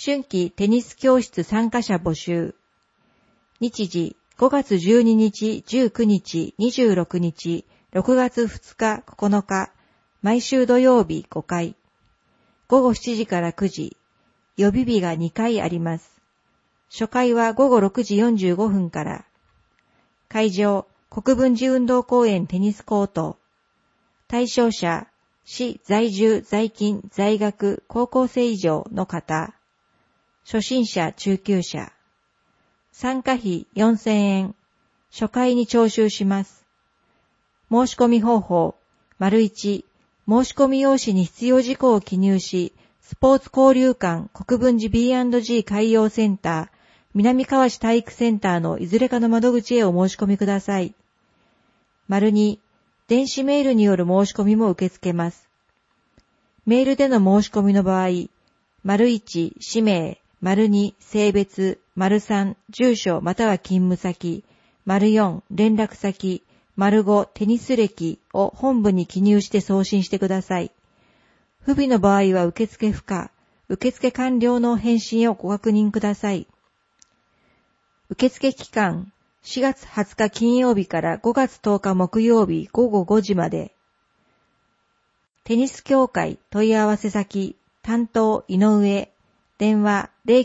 春季テニス教室参加者募集。日時、5月12日、19日、26日、6月2日、9日、毎週土曜日5回。午後7時から9時、予備日が2回あります。初回は午後6時45分から。会場、国分寺運動公園テニスコート。対象者、市在住在勤在学高校生以上の方。初心者中級者。参加費4000円。初回に徴収します。申し込み方法、1、申し込み用紙に必要事項を記入し、スポーツ交流館国分寺 B&G 海洋センター、南川市体育センターのいずれかの窓口へお申し込みください。2、電子メールによる申し込みも受け付けます。メールでの申し込みの場合、1、氏名、2、性別、3、住所または勤務先、4、連絡先、5、テニス歴を本部に記入して送信してください。不備の場合は受付不可、受付完了の返信をご確認ください。受付期間、4月20日金曜日から5月10日木曜日午後5時まで。テニス協会問い合わせ先、担当井上、電話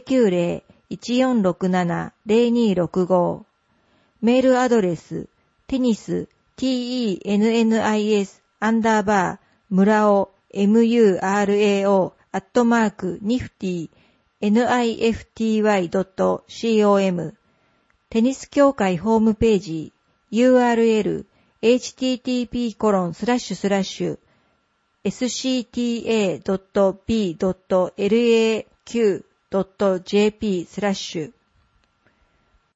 090-1467-0265、メールアドレス、テニス、tennis-murao.nifty.com、テニス協会ホームページ、URL、http://scta.b.laq.jp/